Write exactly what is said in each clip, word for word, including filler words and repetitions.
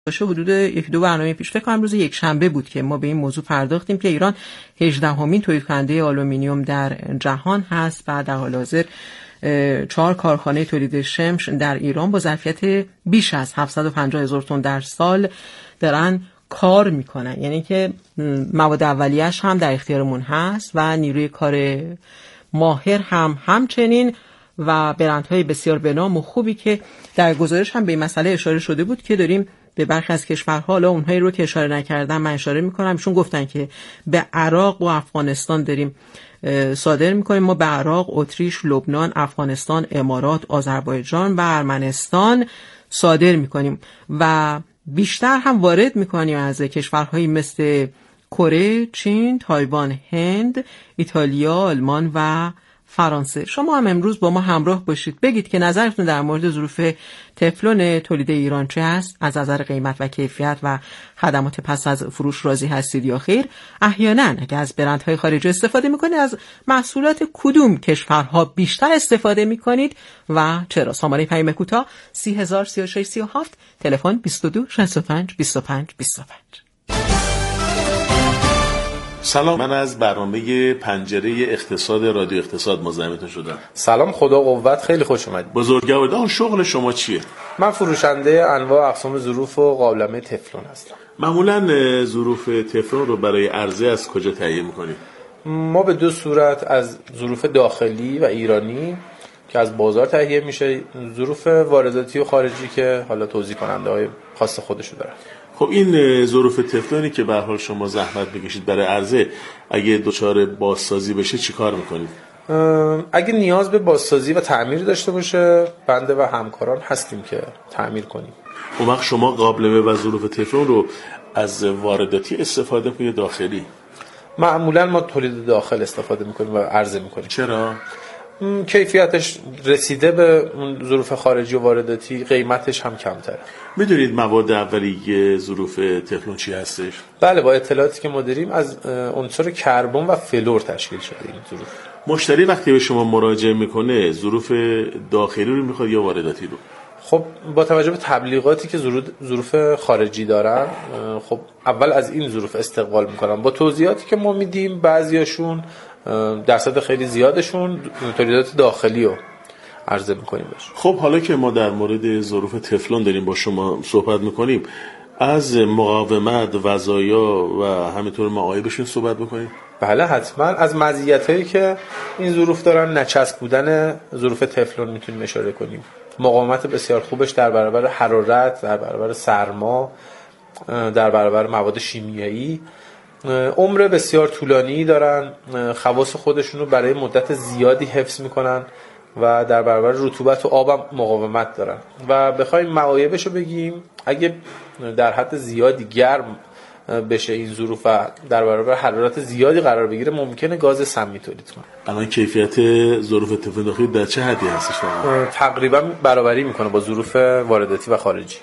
باشه حدود یک دو برنامه پیش، فکر کنم روز یک شنبه بود که ما به این موضوع پرداختیم که ایران هجدهمین تولید کننده آلومینیوم در جهان هست و در حال حاضر چهار کارخانه تولید شمش در ایران با ظرفیت بیش از هفتصد و پنجاه هزار تن در سال دارن کار میکنن. یعنی که مواد اولیه‌اش هم در اختیارمون هست و نیروی کار ماهر هم همچنین و برندهای بسیار بنام و خوبی که در گزارش هم به این مسئله اشاره شده بود که داریم به برخی از کشورها، حالا اونهایی رو که اشاره نکردن من اشاره میکنم، چون گفتن که به عراق و افغانستان داریم صادر میکنیم. ما به عراق، اتریش، لبنان، افغانستان، امارات، آذربایجان و ارمنستان صادر میکنیم و بیشتر هم وارد میکنیم از کشورهایی مثل کره، چین، تایوان، هند، ایتالیا، آلمان و فرانسه. شما هم امروز با ما همراه باشید، بگید که نظرتون در مورد ظروف تفلون تولید ایران چه هست؟ از نظر قیمت و کیفیت و خدمات پس از فروش راضی هستید یا خیر؟ احیانا اگه از برندهای خارجی استفاده میکنید، از محصولات کدوم کشورها بیشتر استفاده میکنید و چرا؟ سامانه پیام کوتاه سی هزار سی و شش سی و هفت، تلفن بیست و دو شصت و پنج بیست و پنج بیست و پنج. سلام، من از برنامه پنجره اقتصاد رادیو اقتصاد مزاحمتون شدم. سلام، خدا قوت، خیلی خوش اومدید. بزرگوار، شغل شما چیه؟ من فروشنده انواع اقسام ظروف و قابلمه تفلون هستم. معمولا ظروف تفلون رو برای عرضه از کجا تهیه میکنید؟ ما به دو صورت، از ظروف داخلی و ایرانی که از بازار تهیه میشه، ظروف وارداتی و خارجی که حالا توزیع کننده های خاص خودشو دارن. خب این ظروف تفلونی که به هر حال شما زحمت بکشید برای عرضه، اگه دچار بازسازی بشه چی کار میکنید؟ اگه نیاز به بازسازی و تعمیر داشته باشه، بنده و همکاران هستیم که تعمیر کنیم. اون وقت شما قابلمه و ظروف تفلون رو از وارداتی استفاده کنید داخلی؟ معمولا ما تولید داخل استفاده میکنیم و عرضه میکنیم. چرا؟ کیفیتش رسیده به اون ظروف خارجی و وارداتی، قیمتش هم کمتره. میدونید مواد اولیه ظروف تفلون چی هستش؟ بله، با اطلاعاتی که ما داریم از عنصر کربن و فلور تشکیل شده این ظروف. مشتری وقتی به شما مراجعه میکنه ظروف داخلی رو میخواد یا وارداتی رو؟ خب با توجه به تبلیغاتی که ظروف خارجی دارن، خب اول از این ظروف استقبال میکنن. با توضیحاتی که ما میدیم بعضیاشون، درصد خیلی زیادشون تولیدات داخلی رو عرضه میکنیم بهش. خب حالا که ما در مورد ظروف تفلون داریم با شما صحبت میکنیم، از مقاومت، وزایا و همینطور معایبشون صحبت بکنیم؟ بله حتما. از مزیتایی که این ظروف دارن، نچسب بودن ظروف تفلون میتونیم اشاره کنیم. مقاومت بسیار خوبش در برابر حرارت، در برابر سرما، در برابر مواد شیمیایی، عمر بسیار طولانی دارن، خواص خودشون رو برای مدت زیادی حفظ میکنن و در برابر رطوبت و آب هم مقاومت دارن. و بخوایم معایبش رو بگیم، اگه در حد زیادی گرم بشه این ظروف و در برابر حرارت زیادی قرار بگیره، ممکنه گاز سمی تولید کنه. الان کیفیت ظروف تفلون داخلی در چه حدی هستش؟ تقریبا برابری میکنه با ظروف وارداتی و خارجی.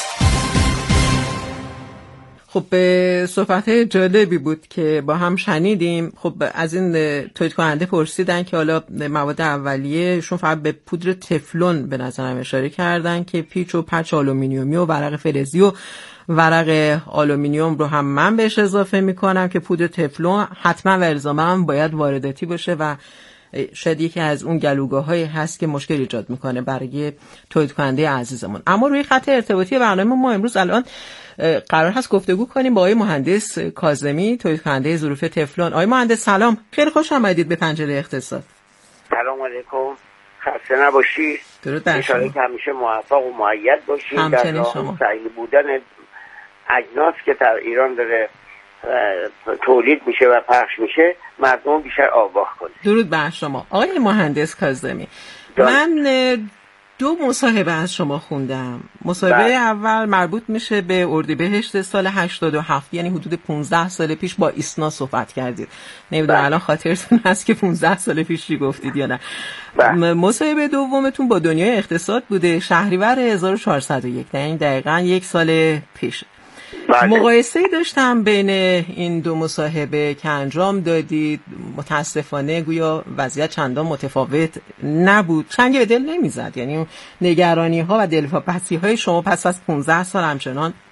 خب به صحبت جالبی بود که با هم شنیدیم. خب از این تولید کننده پرسیدن که حالا مواد اولیه شون فقط به پودر تفلون به نظرم اشاره کردن که پیچ و پچ آلومینیومی و ورق فلزی و ورق آلومینیوم رو هم من بهش اضافه میکنم که پودر تفلون حتما و الزاما باید وارداتی باشه و شاید یکی از اون گلوگاه‌هایی هست که مشکل ایجاد میکنه برای تولید کننده عزیزمون. اما روی خط ارتباطی برنامه ما امروز الان قرار هست گفتگو کنیم با آقای مهندس کاظمی، تولید کننده ظروف تفلون. آقای مهندس سلام، خیلی خوش آمدید به پنجره اقتصاد. سلام علیکم، خسته نباشید. درود بر شما. ان شاء همیشه موفق و مؤید باشید همچنین شما. سعی بودن اجناس که در ایران داره تولید میشه و پخش میشه، مردم بیشتر آگاه کنه. درود بر شما آقای مهندس کاظمی. من دو مصاحبه از شما خوندم. مصاحبه بله. اول مربوط میشه به اردیبهشت سال هشتاد و هفت، یعنی حدود پانزده سال پیش با ایسنا صحبت کردید. نمیدونم الان خاطرتون هست که پانزده سال پیش چی گفتید یا نه. بله. مصاحبه دومتون با دنیای اقتصاد بوده، شهریور هزار و چهارصد و یک، یعنی دقیقاً یک سال پیش. بله. مقایسه‌ای داشتم بین این دو مصاحبه که انجام دادید. متاسفانه گویا وضعیت چندان متفاوت نبود. چنگ به دل نمیزد، یعنی نگرانی ها و دلواپسی های شما پس از پانزده سال همچنان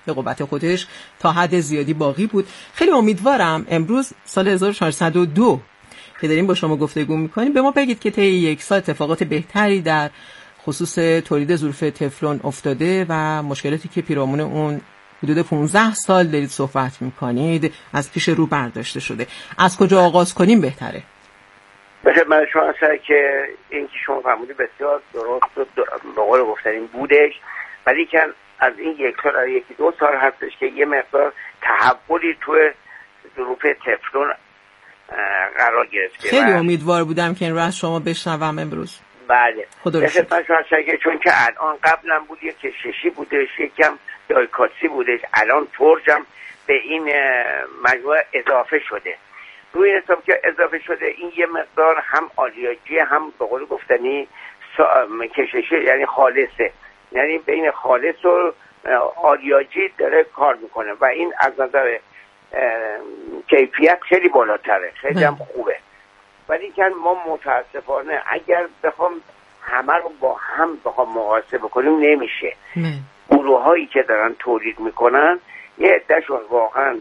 به قوت خودش تا حد زیادی باقی بود. خیلی امیدوارم امروز سال هزار و چهارصد و دو که داریم با شما گفتگو میکنیم به ما بگید که طی یک سال اتفاقات بهتری در خصوص تولید ظروف تفلون افتاده و مشکلاتی که پیرامون اون حدود پانزده سال دارید صحبت میکنید از پیش رو برداشته شده. از کجا آغاز کنیم بهتره؟ بخیر، من شما اصلا که این که شما فرمودی بسیار درست و به قول گفتنین بودش، ولی که از این یک سال یکی دو سال هستش که یه مقدار تحولی توی ظروف تفلون قرار گرفته. خیلی امیدوار بودم که این رو از شما بشنوم امروز. بله، خدا رو شکر. چون که الان قبلا بود یک کششی بودش، یکم دایکاسی بودش، الان ترجم به این مجموعه اضافه شده. روی این حساب که اضافه شده این یه مقدار هم آلیاجی هم به قول گفتنی کششی، یعنی خالصه، یعنی بین خالص و آلیاجی داره کار میکنه و این از نظر کیفیت خیلی بالاتره، خیلی هم خوبه. ولی که ما متاسفانه اگر بخوام همه رو با هم بخوام مقایسه بکنیم نمیشه. گروه هایی که دارن تولید میکنن یه عدهشون واقعا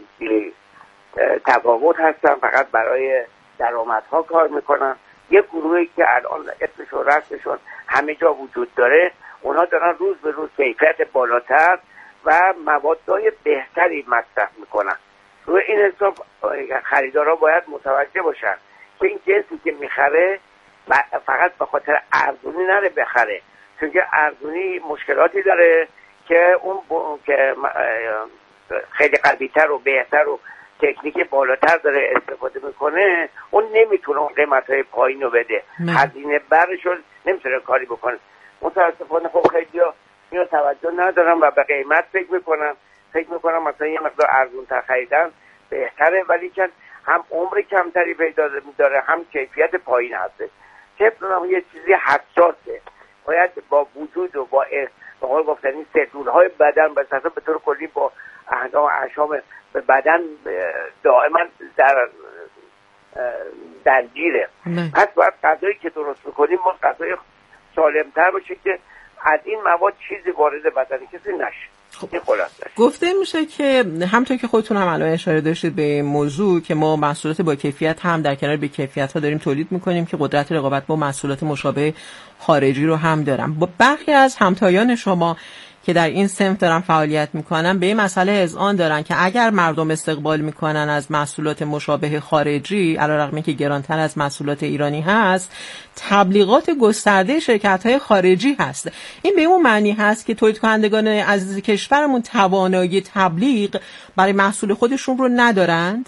تفاوت هستن، فقط برای درآمدها کار میکنن. یه گروهی که الان اسمش و رسمشون همه جا وجود داره، اونا دارن روز به روز کیفیت بالاتر و موادهای بهتری مصرف میکنن. روی این حساب خریدارا باید متوجه باشن که این جنسی که میخره فقط به خاطر ارزونی نره بخره، چون که ارزونی مشکلاتی داره که اون که خیلی قوی‌تر و بهتر و تکنیک بالاتر داره استفاده میکنه، اون نمیتونه اون قیمت‌های پایین رو بده، هزینه برشون نمیتونه کاری بکنه. متاسفانه خب خیلی ها اینو توجه ندارم و به قیمت فکر میکنم فکر میکنم مثلا یه مقدار ارزون‌تر خریدن بهتره، ولی که هم عمر کمتری پیدا داره هم کیفیت پایین هسته. تفلون هم یه چیزی حساسه، باید با وجود و با به قول گفتنی سلول‌های بدن به اساس به طور کلی با اعضا و اعشاب به بدن دائما در درگیره. پس باید غذایی که درست میکنیم ما غذای سالمتر باشه که از این مواد چیزی وارد بدن کسی نشه. خب. گفته میشه که همونطور که خودتون هم الان اشاره داشتید به این موضوع که ما محصولات با کیفیت هم در کنار بی کیفیت ها داریم تولید میکنیم که قدرت رقابت با محصولات مشابه خارجی رو هم دارن. با برخی از همتایان شما که در این صنف دارن فعالیت میکنن به این مسئله اذعان دارن که اگر مردم استقبال میکنن از محصولات مشابه خارجی علیرغم اینکه گرانتر از محصولات ایرانی هست، تبلیغات گسترده شرکت‌های خارجی هست. این به اون معنی هست که تولید کنندگان عزیز کشورمون توانایی تبلیغ برای محصول خودشون رو ندارند؟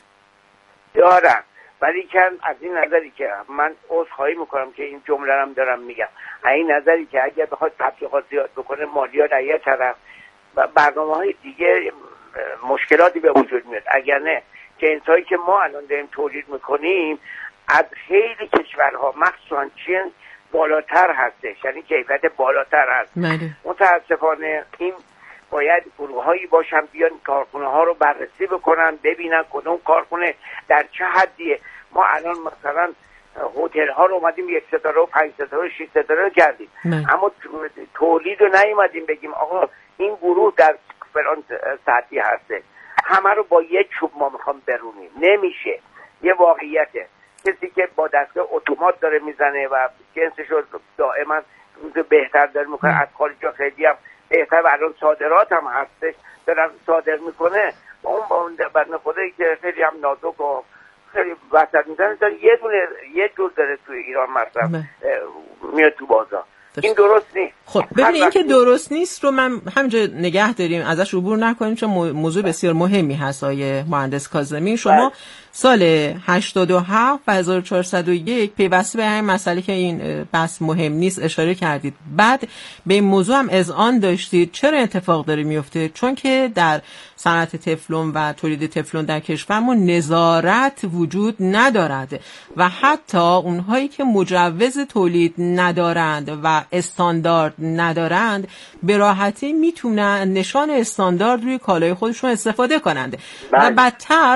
دارن، ولی که از این نظری که من عذرخواهی میکنم که این جمله رو دارم میگم، این نظری که اگر بخواد تبلیغات زیاد بکنه مالیات از یک طرف و برنامه‌های دیگه مشکلاتی به وجود میاد. اگر نه جنسایی که ما الان داریم تولید میکنیم از خیلی کشورها مخصوصا چین بالاتر هستش، یعنی کیفیت بالاتر هست. متاسفانه این باید گروه‌هایی باشن بیان کارخونه ها رو بررسی بکنن، ببینن کدوم کارخونه در چه حدیه. ما الان مثلا هتل ها رو اومدیم یک ستاره و پنج ستاره و شش ستاره کردیم، اما تولید رو نیومدیم بگیم آقا این گروه در فلان سطحی هسته، همه رو با یک چوب ما میخوام برونیم. نمیشه. یه واقعیته، کسی که با دستگاه اتومات داره میزنه و جنسش رو دائما روز بهتر داره میکنه، از خارج خیلی هم بهتر و الان صادرات هم هستش دارن صادر میکنه، با اون با اون بدن خدایی که خیلی هم نازک و خیلی وسط میزنه داره یه دونه یه جور داره توی ایران مثلا میاد تو بازار. این درست نیست. خب ببینید این که درست نیست رو من همینجا نگه داریم، ازش عبور نکنیم چون موضوع بسیار مهمی هست. آقای مهندس کاظمی، شما سال هشتاد و هفت و هزار و چهارصد و یک پیوسته به همین مسئله که این بحث مهم نیست اشاره کردید، بعد به این موضوع هم اذعان داشتید. چرا اتفاق داره میفته؟ چون که در صنعت تفلون و تولید تفلون در کشورمون نظارت وجود ندارد و حتی اونهایی که مجوز تولید ندارند و استاندارد ندارند به راحتی میتونن نشان استاندارد روی کالای خودشون استفاده کنند و بدتر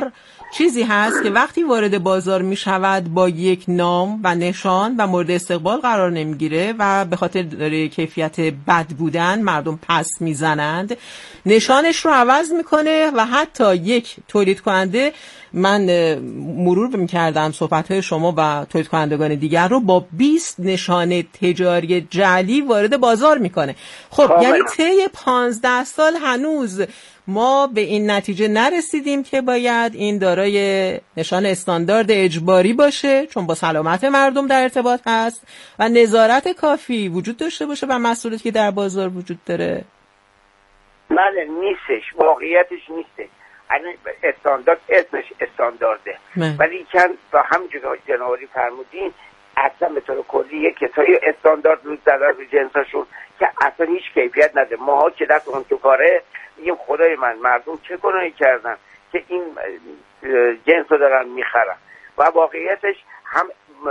چیزی هست که وقتی وارد بازار می شود با یک نام و نشان و مورد استقبال قرار نمیگیره و به خاطر کیفیت بد بودن مردم پس میزنند، نشانش رو عوض میکنه و حتی یک تولید کننده، من مرور میکردم صحبت‌های شما و تولید کنندگان دیگر رو، با بیست نشانه تجاری جعلی وارد بازار میکنه. خب یعنی طی پانزده سال هنوز ما به این نتیجه نرسیدیم که باید این دارای نشان استاندارد اجباری باشه، چون با سلامت مردم در ارتباط هست و نظارت کافی وجود داشته باشه و مسئولیتی که در بازار وجود داره. بله نیستش، واقعیتش نیستش. استاندارد اسمش استاندارده، ولی کن با همونجور که جنابالی فرمودین اصلا به طور کلی یک کسایی استاندارد رو زدن رو جنساشون که اصلا هیچ کیفیت نده. ماها که دست اون تو کاره میگیم خدای من مردم چه گناهی کردن که این جنس رو دارن میخرن و واقعیتش هم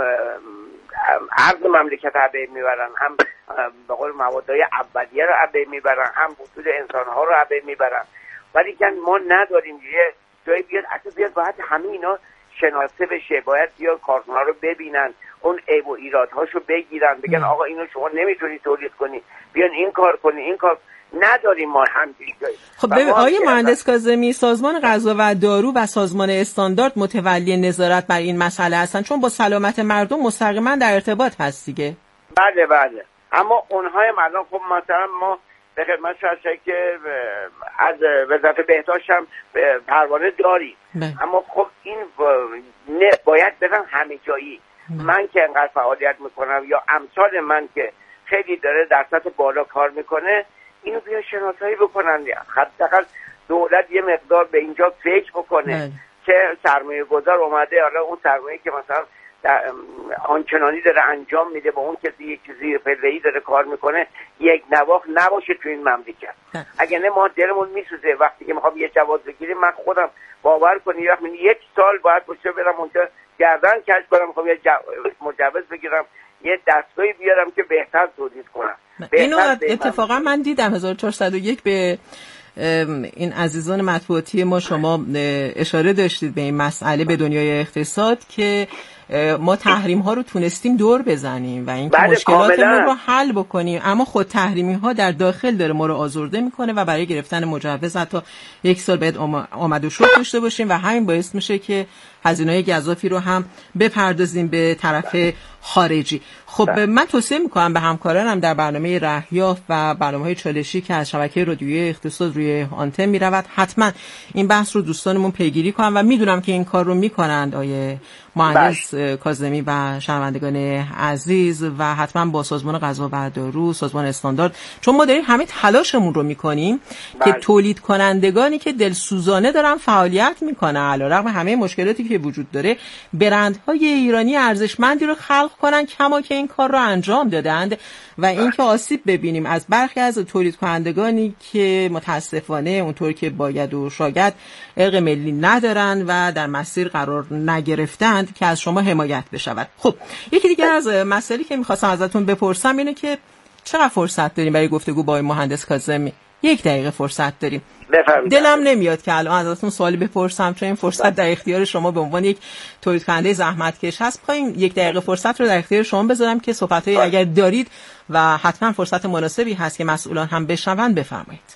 عرض مملکت عبه میبرن، هم به قول موادهای اولیه رو عبه میبرن، هم وجود انسانها رو عبه میبرن. ولی که ما نداریم یه جایی بیاد اصلا بیاد باید همه اینا شناسه بشه، باید بیاد کارخونه‌ها رو ببینن، اون عیب و ایرادهاشو بگیرن، بگن آقا اینو شما نمیتونی تولید کنی، بیان این کار کنی، این کار نداریم ما همچین جایی. خب ببین آقای مهندس کاظمی، سازمان غذا و دارو و سازمان استاندارد متولی نظارت بر این مسئله هستن، چون با سلامت مردم مستقیما در ارتباط هست دیگه. بله بله، اما اونهای مردم خب مثلا ما به خدمت شما که از وزارت بهداشت هم پروانه داریم، اما خب این باید برن همه جایی. من که انقدر فعالیت میکنم یا امثال من که خیلی داره در سطح بالا کار میکنه، اینو بیا شناسایی بکنن. حداقل دولت یه مقدار به اینجا فکر بکنه مه. که سرمایه گذار اومده، حالا اون سرمایه که مثلا آنچنانی داره انجام میده با اون کسی یک چیزی پله‌ای داره کار میکنه، یک نواخت نباشه تو این مملکت. اگه نه ما دلمون میسوزه وقتی که میخوام یه جواز بگیریم. من خودم باور کنی وقتی یک سال باید باشه برم اونجا گردن کج کنم، میخوام یه مجوز بگیرم، یه دستگاهی بیارم که بهتر تولید کنم. اینو اتفاقا من دیدم هزار و چهارصد و یک به این عزیزان مطبوعاتی ما شما اشاره داشتید به این مسئله به دنیای اقتصاد که ما تحریم ها رو تونستیم دور بزنیم و اینکه مشکلاتمون رو حل بکنیم، اما خود تحریمی ها در داخل داره ما رو آزرده میکنه و برای گرفتن مجوز حتی یک سال باید آمد و شد داشته باشیم و همین باعث میشه که هزینه‌های گزافی رو هم بپردازیم به طرف خارجی. خب من توصیه میکنم به همکارانم در برنامه رهیافت و برنامه‌های چالشی که از شبکه رادیویی اقتصاد روی آنتن میرود حتما این بحث رو دوستانمون پیگیری کنن و میدونم که این کار رو میکنند آیه مهندس کاظمی و شنوندگان عزیز، و حتما با سازمان غذا و دارو، سازمان استاندارد، چون ما داریم همه تلاشمون رو میکنیم که تولید کنندگانی که دلسوزانه دارن فعالیت میکنن علیرغم همه مشکلاتی که وجود داره، برندهای ایرانی ارزشمندی رو خلق کنن کما که این کار رو انجام دادند و اینکه آسیب ببینیم از برخی از تولید کنندگانی که متاسفانه اونطور که باید و شاید ارق ملی ندارن و در مسیر قرار نگرفتند که از شما حمایت بشود. خب یکی دیگر از مسائلی که میخواستم ازتون بپرسم اینه که چقدر فرصت داریم برای گفتگو با مهندس کاظمی؟ یک دقیقه فرصت داریم. دلم نمیاد که الان ازتون سوالی بپرسم چون این فرصت در اختیار شما به عنوان یک تولید کننده زحمتکش هست. می‌خوایم یک دقیقه فرصت رو در اختیار شما بذارم که صحبت‌های اگر دارید و حتما فرصت مناسبی هست که مسئولان هم بشنون بفرمایید.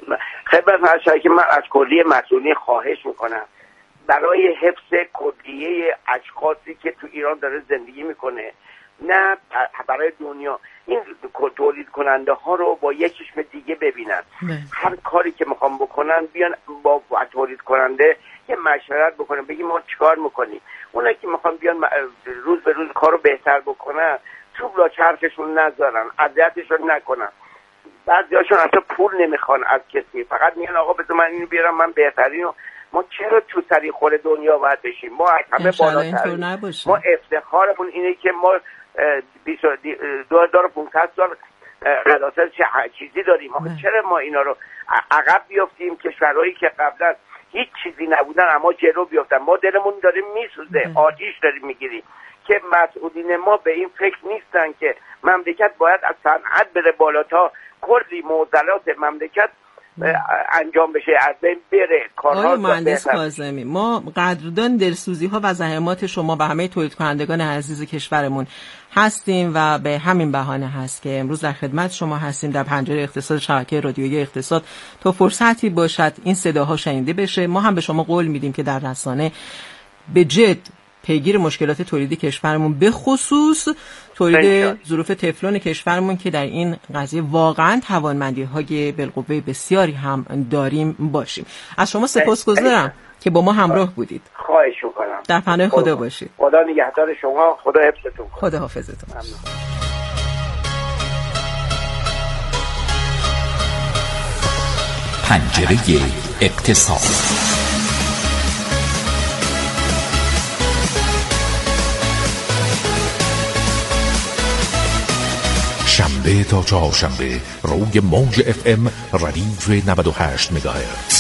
خدمت هر که من از کلیه مسئولین خواهش میکنم برای حفظ کلیه اشخاصی که تو ایران داره زندگی میکنه، نه برای دنیا، این تولید کننده ها رو با یک چشم دیگه ببینن. هر کاری که میخوام بکنن بیان با تولید کننده یه مشورت بکنن، بگیم ما چیکار میکنیم. اونایی که میخوان بیان روز به روز کارو بهتر بکنن، چوب لا چرخشون نذارن، اذیتشون نکنن. بعضیاشون اصلا پول نمیخوان از کسی، فقط میگن آقا بذار من اینو بیارم من بهترینو. ما چرا تو سری خور دنیا باید بشیم؟ ما از همه بالاتریم. ما افتخارمون اینه که ما دو هزار و پانصد سال قداست چیزی داریم. آخه چرا ما اینا رو عقب بیافتیم؟ کشورهایی که قبلا هیچ چیزی نبودن اما جلو بیافتن. ما دلمون داره میسوزه، آتیش داریم میگیریم که مسئولین ما به این فکر نیستن که مملکت باید از صنعت بره بالا تا کلی معضلات مملکت انجام بشه، از بین بره کارها. آقای مهندس کاظمی، ما قدردان دلسوزی ها و زحمات شما و همه تولید کنندگان عزیز کشورمون هستیم و به همین بهانه هست که امروز در خدمت شما هستیم در پنجره اقتصاد شبکه رادیویی اقتصاد تا فرصتی باشد این صداها شنیده بشه. ما هم به شما قول میدیم که در رسانه به جد پیگیر مشکلات تولیدی کشورمون، به خصوص تولید ظروف تفلون کشورمون که در این قضیه واقعا توانمندی‌های بالقوه بسیاری هم داریم باشیم. از شما سپاسگزارم که با ما همراه بودید. خواهش می‌کنم. در پناه خدا باشید. خدا نگهدار شما، خدا حفظتون کنه. خدا حافظتون. ممنون. پنجره اقتصاد. شنبه تا چهارشنبه روی موج اف ام ردیف نود و هشت مگاهرتز.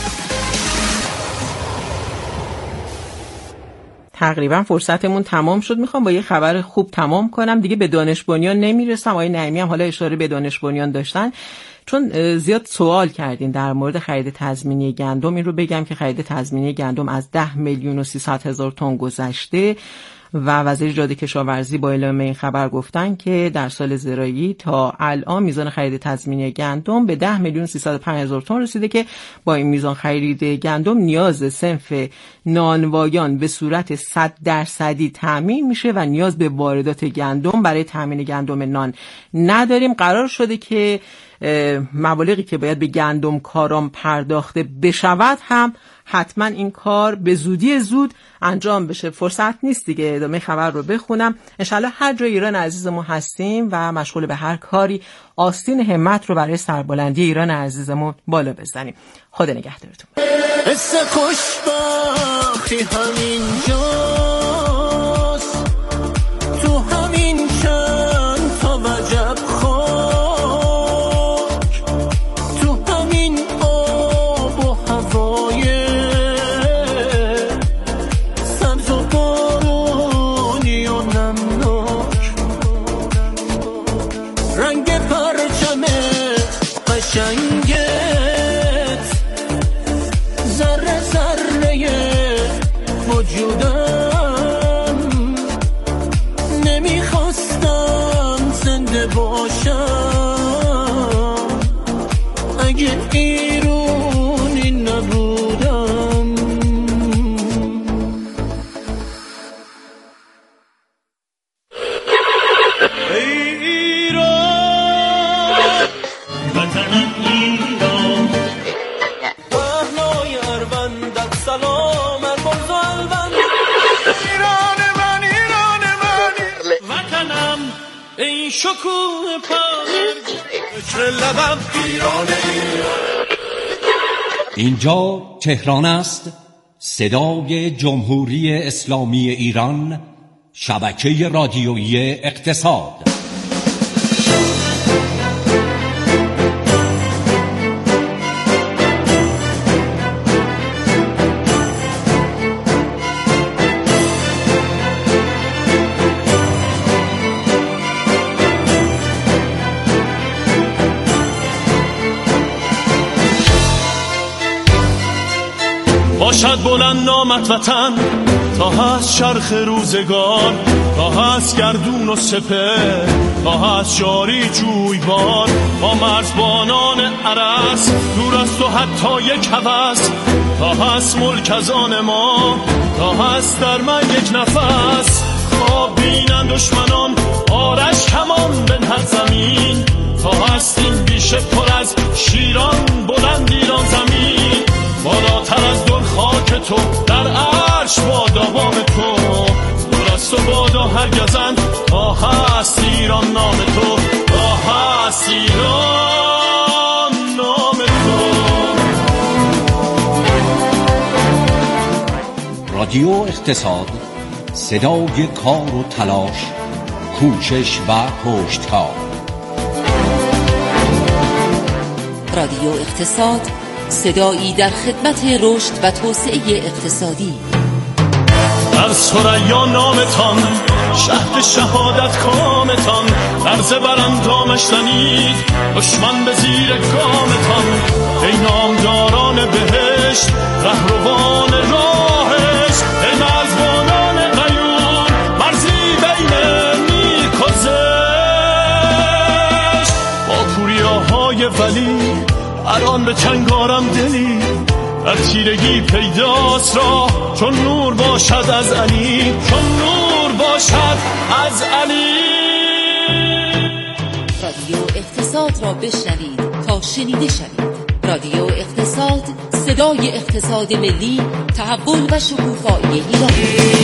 تقریبا فرصتمون تمام شد. میخوام با یه خبر خوب تمام کنم، دیگه به دانش بنیان نمیرسم. آقای نعیمی هم حالا اشاره به دانش بنیان داشتن، چون زیاد سوال کردین در مورد خرید تضمینی گندم. این رو بگم که خرید تضمینی گندم از ده میلیون و سیصد هزار تن گذشته و وزیر جاده کشاورزی با اعلام این خبر گفتن که در سال زراعی تا الان میزان خرید تضمینی گندم به ده میلیون و سیصد و پنج هزار تن رسیده که با این میزان خرید گندم نیاز صنف نانوایان به صورت صد درصدی تامین میشه و نیاز به واردات گندم برای تامین گندم نان نداریم. قرار شده که مبالغی که باید به گندم کاران پرداخته بشود هم حتما این کار به زودی زود انجام بشه. فرصت نیست دیگه ادامه خبر رو بخونم. انشالله هر جای ایران عزیزمون هستیم و مشغول به هر کاری، آستین همت رو برای سربلندی ایران عزیزمون بالا بزنیم. خدا نگهدارتون. حس خوشبختی همینجاست، تو همین چند تا وجب خاک، تو همین آب و هوای سبز و بارونی و نمناک، رنگ پرچم قشنگت ذره ذره وجودم، نمیخواستم زنده باشم اگه ایرونی نبودم. ای ایران وطنم ایران، پهنای اروندت سلام ارمز و الوند، ایران من ایران من وطنم، ای شکوه پامر فکر لبم ایران ایران. اینجا تهران است، صدای جمهوری اسلامی ایران، شبکه رادیویی اقتصاد. باشد بلند نامت وطن تا هست چرخ روزگار، تا هست گردون و سپه، تا هست جاری جویبار، با مرزبانان عرس دور است و حتی یک هوس، تا هست ملک از آن ما، تا هست در من یک نفس. خواب بینن دشمنان آرش کمان بنهد زمین، تا هست این بیشه پر از شیران بلند ایران زمین، بالاتر از دل خاک تو در عرش با دوام تو، درست و بادا هرگزند تا هست ایران نام تو، تا هست ایران نام تو. رادیو اقتصاد، صدای کار و تلاش، کوشش و پشتکار. رادیو اقتصاد، صدایی در خدمت رشد و توسعه اقتصادی. در ثریا نامتان شهد شهادت کامتان، درز براندامش زنید دشمن به زیر گامتان، ای نامداران بهشت رهروان راهش، ای مزبانان قیون مرزی بین نیک و زشت. با پوریاهای ولی الان به چنگارم دلی، در تیرگی پیداست را چون نور باشد از علی، چون نور باشد از علی. رادیو اقتصاد را بشنوید تا شنیده شوید. رادیو اقتصاد، صدای اقتصاد ملی، تحول و شکوفایی ایران.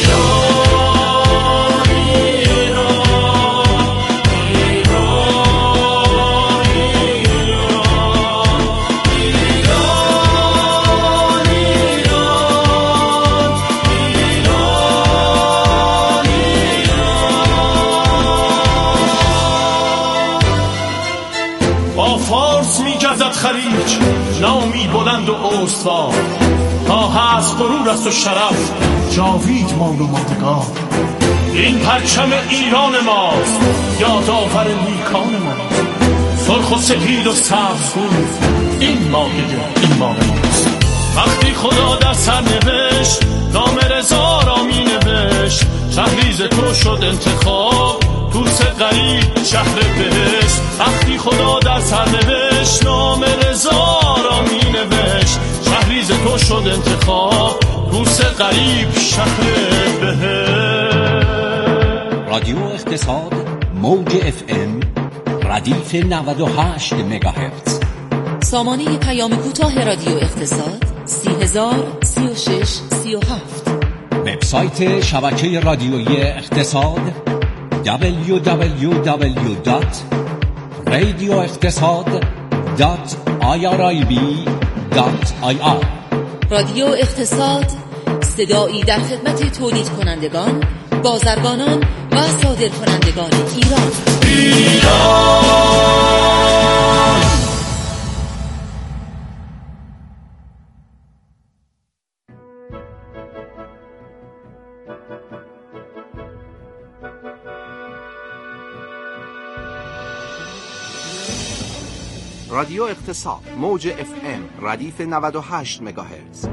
خلیج نامی بلند و استوار، تا هست غرور است و شرف جاوید مال و ماندگار. این پرچم ایران ماست، یادآور نیکان ماست، سرخ و سپید و سبزگون این مایه این ماست. وقتی خدا در سر نوشت نام رضا را می نوشت، شهریز تو شد انتخاب توس غریب شهر بهشت. وقتی خدا در سر نوشت نام رضا را می نوشت، شهریز تو شد انتخاب توس غریب شهر بهشت. رادیو اقتصاد موج اف ام ردیف نود و هشت مگاهرتز. سامانه پیام کوتاه رادیو اقتصاد سی هزار سی و شش سی و هفت. وبسایت شبکه رادیویی اقتصاد دبلیو دبلیو دبلیو دات رادیو اقتصاد دات آی آر آی بی دات آی آر. رادیو اقتصاد، صدایی در خدمت تولید کنندگان، بازرگانان و صادرکنندگان ایران. ایران رادیو اقتصاد موج اف ام ردیف نود و هشت مگاهرتز.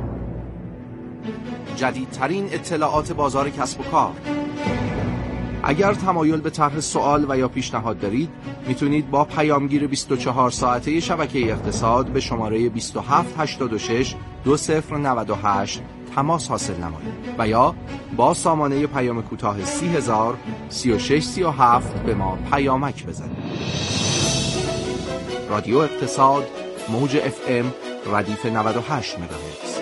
جدیدترین اطلاعات بازار کسب و کار. اگر تمایل به طرح سوال و یا پیشنهاد دارید، میتونید با پیامگیر بیست و چهار ساعته شبکه اقتصاد به شماره بیست و هفت هشتاد و شش دو صفر نود و هشت تماس حاصل نمایید و یا با سامانه پیام کوتاه سی هزار سی و شش سی و هفت به ما پیامک بزنید. رادیو اقتصاد موج اف ام ردیف نود و هشت مگاهرتز.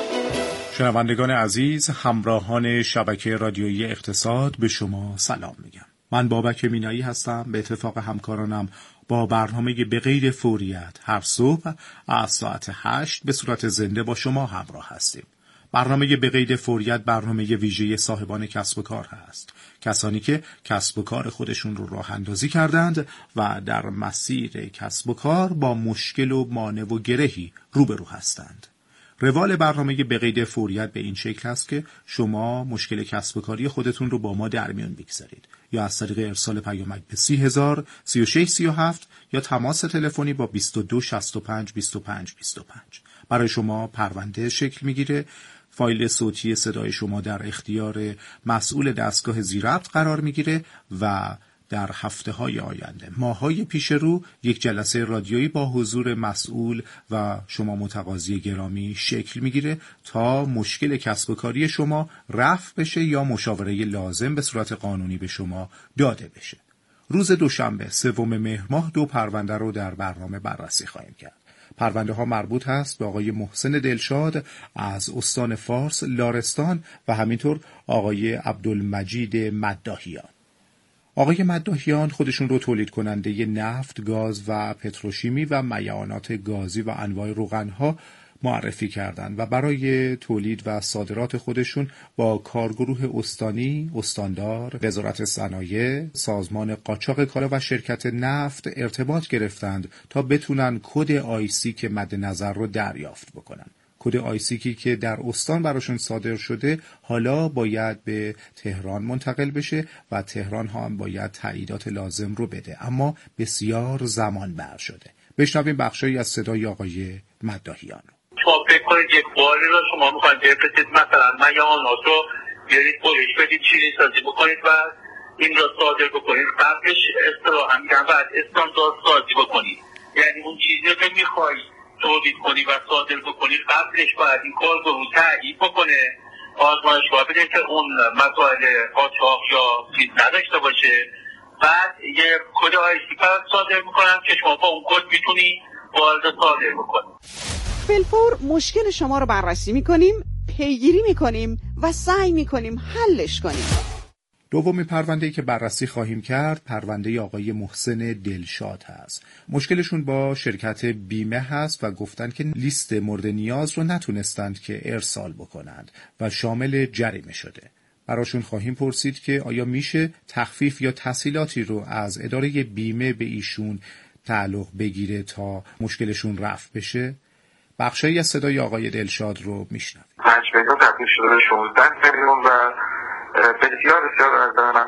شنوندگان عزیز، همراهان شبکه رادیویی اقتصاد، به شما سلام میگم. من بابک مینایی هستم. به اتفاق همکارانم با برنامه به غیر فوریت هر صبح از ساعت هشت به صورت زنده با شما همراه هستیم. برنامه به غیر فوریت برنامه ویژه صاحبان کسب و کار هست. کسانی که کسب و کار خودشون رو راه اندازی کردند و در مسیر کسب و کار با مشکل و مانع و گرهی روبرو هستند. روال برنامه به قید فوریت به این شکل است که شما مشکل کسب و کاری خودتون رو با ما در میان بگذارید، یا از طریق ارسال پیامک به سی هزار سی و شش سی و هفت یا تماس تلفنی با بیست و دو شصت و پنج بیست و پنج بیست و پنج. برای شما پرونده شکل میگیره. فایل صوتی صدای شما در اختیار مسئول دستگاه ضبط قرار میگیره و در هفته‌های آینده، ماه‌های پیش رو، یک جلسه رادیویی با حضور مسئول و شما متقاضی گرامی شکل میگیره تا مشکل کسب و کاری شما رفع بشه یا مشاوره لازم به صورت قانونی به شما داده بشه. روز دوشنبه سوم مهر ماه دو پرونده رو در برنامه بررسی خواهیم کرد. پرونده ها مربوط هست به آقای محسن دلشاد از استان فارس لارستان و همینطور آقای عبدالمجید مداحیان. آقای مداحیان خودشون رو تولید کننده نفت، گاز و پتروشیمی و میعانات گازی و انواع روغن‌ها معرفی کردند و برای تولید و صادرات خودشون با کارگروه استانی، استاندار، وزارت صنایع، سازمان قاچاق کالا و شرکت نفت ارتباط گرفتند تا بتونن کد آیسی که مد نظر رو دریافت بکنن. کد آیسیکی که در استان براشون صادر شده حالا باید به تهران منتقل بشه و تهران هم باید تاییدات لازم رو بده، اما بسیار زمان بر شده. بشنویم بخشایی از صدای آقای مداحیان رو. شما فکر کنید یک باری رو شما میخواید بفرستید، مثلا من یا آنات رو بیارید بریش بدید، چینی سازی بکنید و این را صادر بکنید، قبلش اصطلاحاً میگن بعد استاندارد سازی بکنید. یعنی اون چیزی رو که میخواید تولید کنید و صادر بکنید قبلش باید این کارگروه تایید بکنه، آزمایشگاه بده که اون مسائل قاچاق یا چیز نداشته باشه، بعد یه کد آیسی کارت صادر میکنن که شما با اون کد میتونی وارد صادر بکنید. فیلفور مشکل شما رو بررسی میکنیم، پیگیری میکنیم و سعی میکنیم حلش کنیم. دومین پرونده‌ای که بررسی خواهیم کرد پرونده آقای محسن دلشاد هست. مشکلشون با شرکت بیمه هست و گفتن که لیست مورد نیاز رو نتونستند که ارسال بکنند و شامل جریمه شده. براشون خواهیم پرسید که آیا میشه تخفیف یا تسهیلاتی رو از اداره بیمه به ایشون تعلق بگیره تا مشکلشون رفع بشه؟ بخشایی از صدای آقای دلشاد رو میشنویم. پنج میلیون تبدیل شده به شانزده میلیون و بسیار بسیار از دارم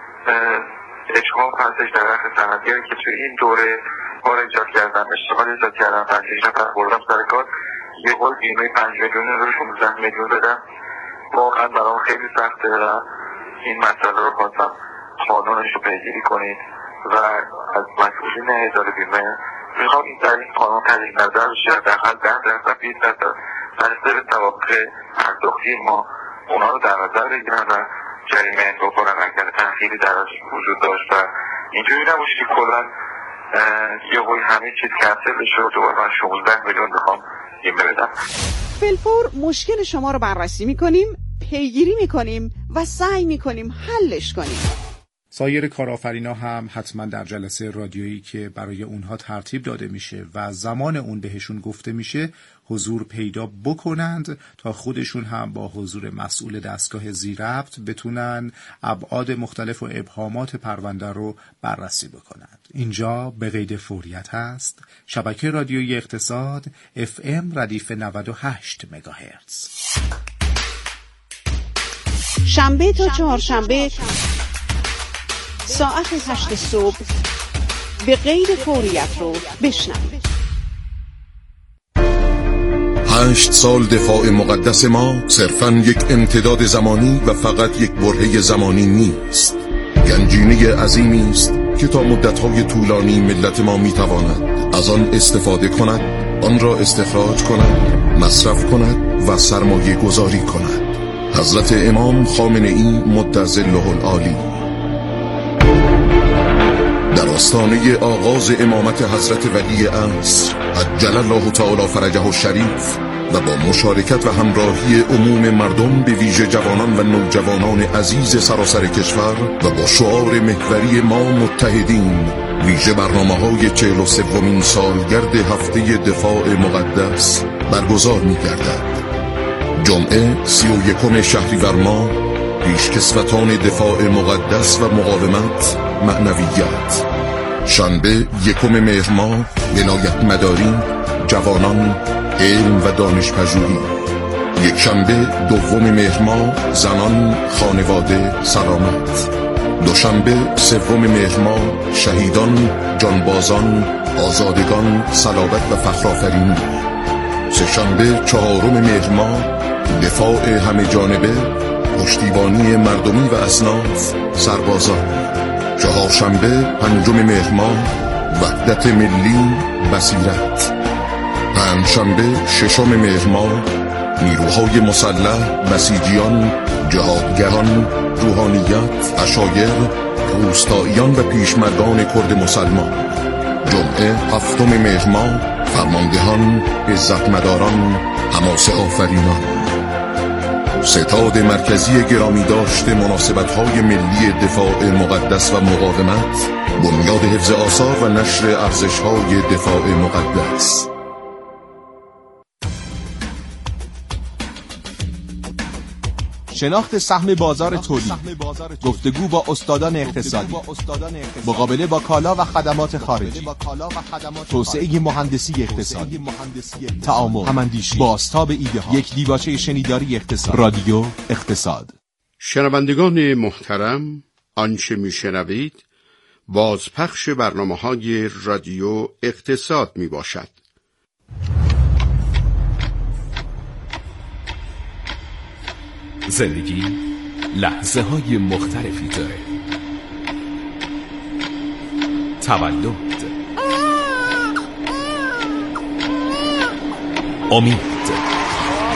اشغال هستش در وقت سندگیری که توی این دوره کار ایجاد کردن، اشتغال ایجاد کردن، پنجش نفر بردم سر کار، یه قول بیمه پنج میلیون رو شانزده میلیون بدم. واقعا برام خیلی سخته و این مسئله رو خواستم قانونش رو پیگیری کنید و از مسئولین اداره بیمه میخوام این در این قانون تغییر نظر بشه، حداقل ده درصد بیست درصد بسته به توافق پرداختی ما اونا رو در نظر بگیرن و جریمه بکنن اگر تأخیری درش وجود داشت و اینجوری نباشه که کلا یه قوی همه چیز کنسل بشه و دوباره من شانزده میلیون بخوام بیمه بدم. فیلفور مشکل شما رو بررسی میکنیم، پیگیری میکنیم و سعی میکنیم حلش کنیم. سایر کارآفرینا هم حتما در جلسه رادیویی که برای اونها ترتیب داده میشه و زمان اون بهشون گفته میشه حضور پیدا بکنند تا خودشون هم با حضور مسئول دستگاه ضبط بتونن ابعاد مختلف و ابهامات پرونده رو بررسی بکنند. اینجا به قید فوریت هست شبکه رادیویی اقتصاد اف ام ردیف نود و هشت مگاهرتز. شنبه تا چهارشنبه ساعت هشت صبح به قید فوریت رو بشنوید. هشت سال دفاع مقدس ما صرفاً یک امتداد زمانی و فقط یک برهه زمانی نیست، گنجینه عظیمی است که تا مدت‌های طولانی ملت ما می‌تواند از آن استفاده کند، آن را استخراج کند، مصرف کند و سرمایه گذاری کند. حضرت امام خامنه‌ای مدظله العالی در آستانه آغاز امامت حضرت ولی عصر عجل الله تعالی فرجه الشریف و با مشارکت و همراهی عموم مردم به ویژه جوانان و نوجوانان عزیز سراسر کشور و با شعار محوری ما متحدین، ویژه برنامه‌های چهل و سومین سالگرد هفته دفاع مقدس برگزار می‌گردد. جمعه سی و یکم شهریور ماه پیشکسوتان دفاع مقدس و مقاومت معنویت، شنبه یکم مهر ماه ولایت مداری، جوانان، علم و دانش پژوهی، یک شنبه دوم مهر ماه زنان، خانواده، سلامت، دوشنبه سوم مهر ماه شهیدان، جانبازان، آزادگان، صلابت و فخرآفرینی، سه شنبه چهارم مهر ماه دفاع همه جانبه، پشتیبانی مردمی و اصناف، سربازان، چهارشنبه پنجم مهر ماه وحدت ملی، بصیرت، پنجشنبه ششم مهر ماه نیروهای مسلح، بسیجیان، جهادگران، روحانیت، عشایر، روستاییان و پیشمردان کرد مسلمان، جمعه هفتم مهر ماه فرماندهان، عزتمداران، حماسه آفرینان. ستاد مرکزی گرامی داشته مناسبت‌های ملی دفاع مقدس و مقاومت، بنیاد حفظ آثار و نشر ارزش‌های دفاع مقدس. شناخت سهم بازار تولید، گفتگو با استادان اقتصادی، مقابله با کالا و خدمات خارجی، توسعه مهندسی اقتصادی، تعامل، هماندیشی، بازتاب ایده ها، یک دیباچه شنیداری اقتصاد. رادیو اقتصاد. شنوندگان محترم، آنچه میشنوید بازپخش برنامه‌های رادیو اقتصاد می باشد. زندگی لحظه های مختلفی داره. تولد، امید،